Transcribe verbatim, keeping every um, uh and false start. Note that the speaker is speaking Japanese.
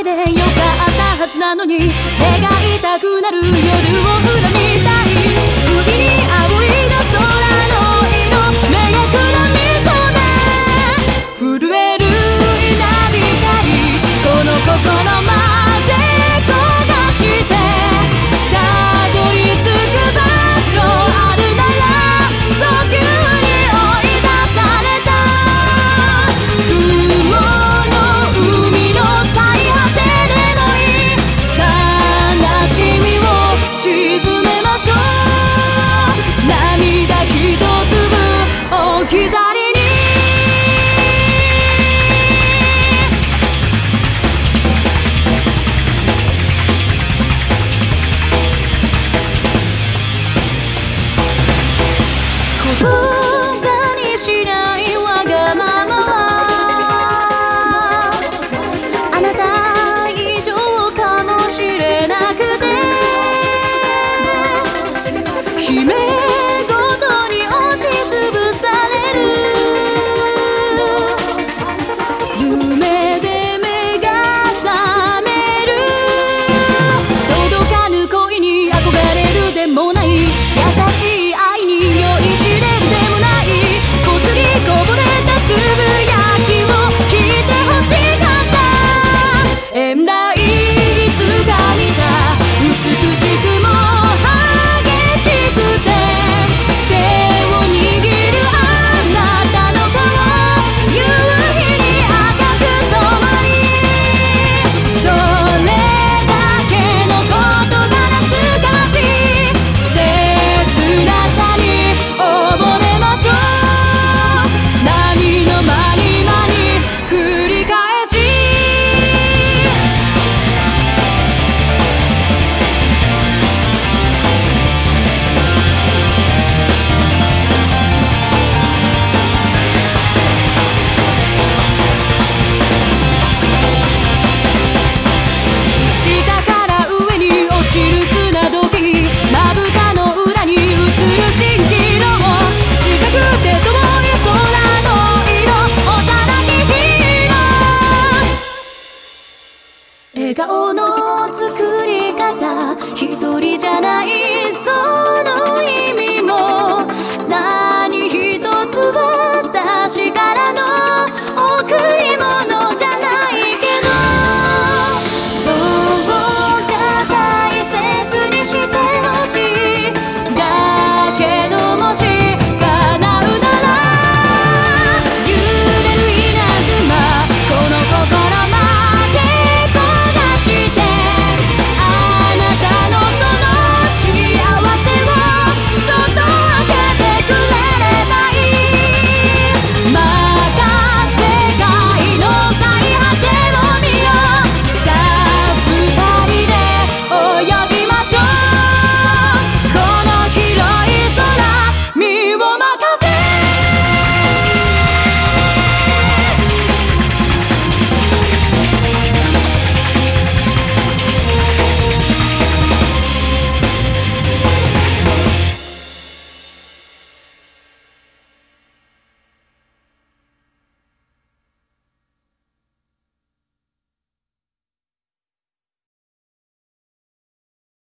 けでよかったはずなのに、願いたくなる夜を恨みたい。首に仰いだ空の色、目やくらみそうで震える稲光、この心まで焦がしてたどり着く場所あるなら、早急に追い出された雲の海の最果てでもいい、悲しみを沈めましょう。涙ひと粒置き去り